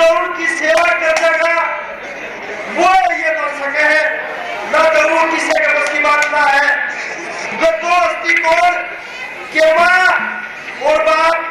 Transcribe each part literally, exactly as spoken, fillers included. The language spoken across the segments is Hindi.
जो उनकी सेवा कर देगा वो ये बन सके है, न तो वो किसी के बस की बात ना है। जो दोस्ती कौन के माँ और बाप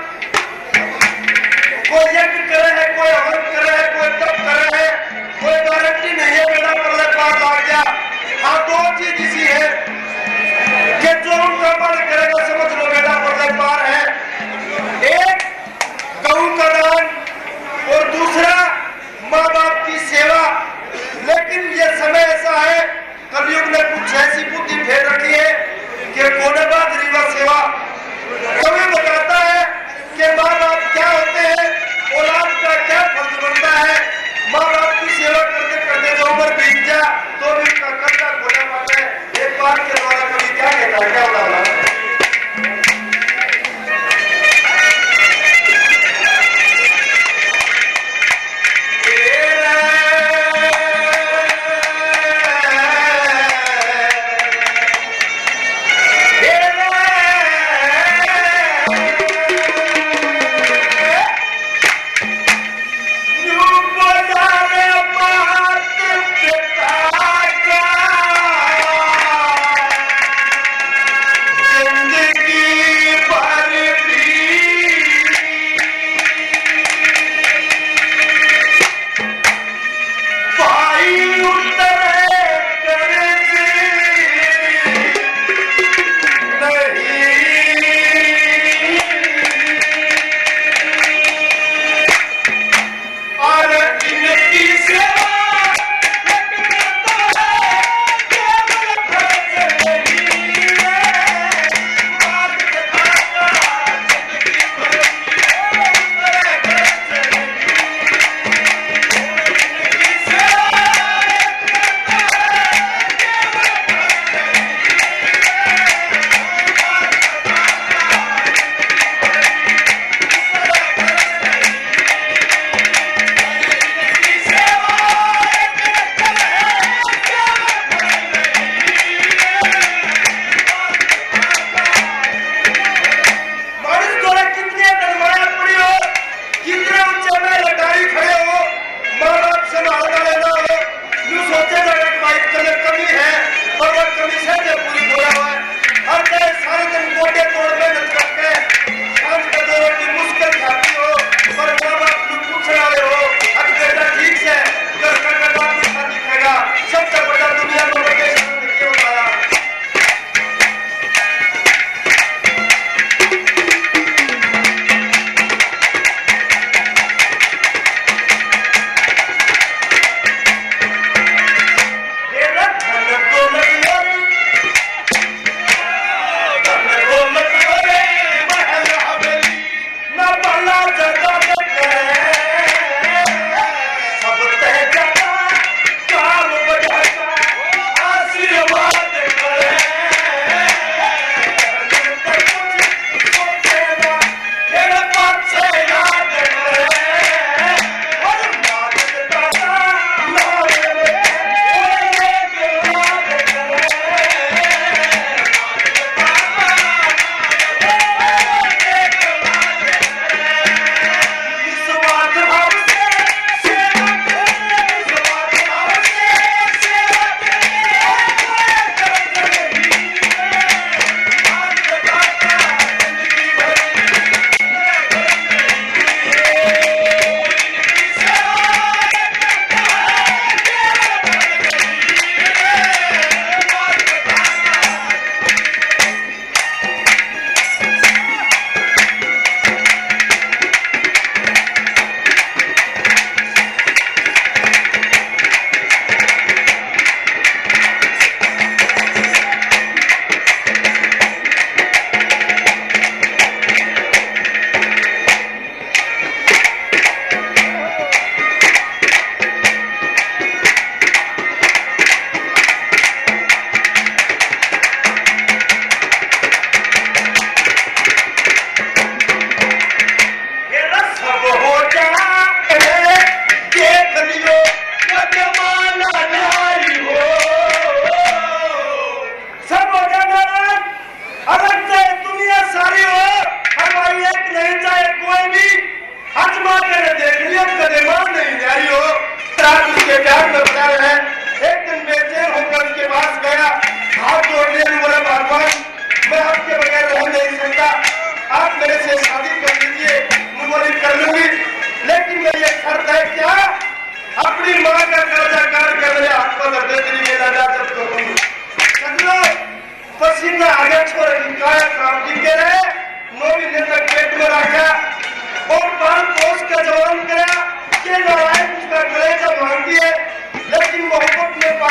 कोई यज्ञ करे है, कोई हवन करे है, कोई तप करे है, कोई गारंटी नहीं है बेटा पर पार लाग गया। हाँ दो चीज इसी है कि जो उनका मन करेगा समझ लो बेटा पर पार है। एक गऊ का दान और दूसरा माँ बाप की सेवा। लेकिन ये समय ऐसा है कलयुग ने कुछ ऐसी बुद्धि फेर रखी है कि कोने बाद रीवा सेवा। कभी बताता है कि माँ बाप क्या होते हैं, औलाद का क्या फर्ज बनता है। माँ बाप की सेवा करते करते जो उम्र बीत जा तो भी उसका कर्जा खोला पाता है। एक बार के द्वारा कभी क्या कहता है, क्या होता है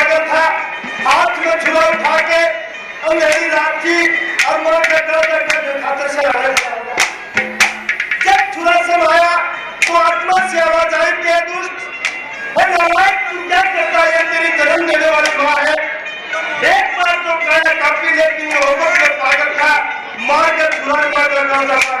पागल था, हाथ में छुरा उठा के अंधेरी रात थी और मां के खाते से लड़े। जब छुरा समाया तो आत्मा से आवाज आई के दुष्ट तू क्या करता है, तेरी जन्म देने वाली मां है। एक बार तो काया काफी, लेकिन पागल था, मार के छुरा मार लगा